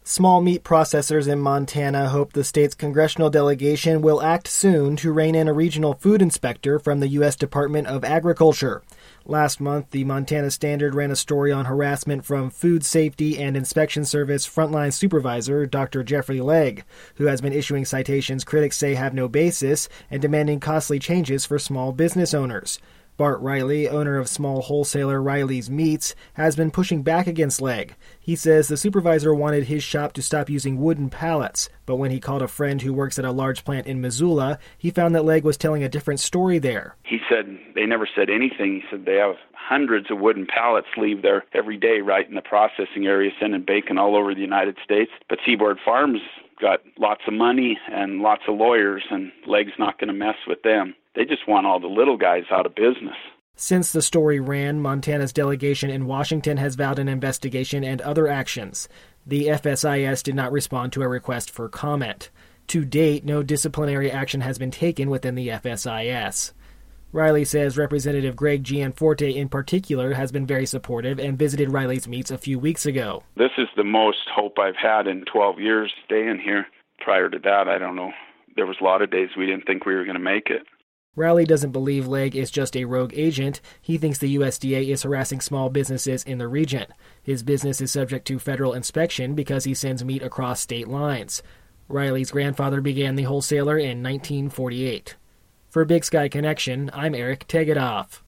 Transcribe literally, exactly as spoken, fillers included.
Small meat processors in Montana hope the state's congressional delegation will act soon to rein in a regional food inspector from the U S Department of Agriculture. Last month, the Montana Standard ran a story on harassment from Food Safety and Inspection Service frontline supervisor Doctor Jeffrey Legg, who has been issuing citations critics say have no basis and demanding costly changes for small business owners. Bart Riley, owner of small wholesaler Riley's Meats, has been pushing back against Legg. He says the supervisor wanted his shop to stop using wooden pallets, but when he called a friend who works at a large plant in Missoula, he found that Legg was telling a different story there. He said they never said anything. He said they have hundreds of wooden pallets leave there every day right in the processing area, sending bacon all over the United States. But Seaboard Farms got lots of money and lots of lawyers, and Legg's not going to mess with them. They just want all the little guys out of business. Since the story ran, Montana's delegation in Washington has vowed an investigation and other actions. The F S I S did not respond to a request for comment. To date, no disciplinary action has been taken within the F S I S. Riley says Representative Greg Gianforte in particular has been very supportive and visited Riley's Meats a few weeks ago. This is the most hope I've had in twelve years staying here. Prior to that, I don't know. There was a lot of days we didn't think we were going to make it. Riley doesn't believe Legg is just a rogue agent. He thinks the U S D A is harassing small businesses in the region. His business is subject to federal inspection because he sends meat across state lines. Riley's grandfather began the wholesaler in nineteen forty-eight. For Big Sky Connection, I'm Eric Tegetthoff.